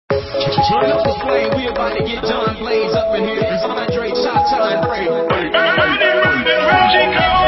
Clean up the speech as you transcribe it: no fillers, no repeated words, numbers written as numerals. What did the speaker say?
Turn up the flame, we about to get John Blaze up in here. It's Andre, Cha-Cha, and Ray.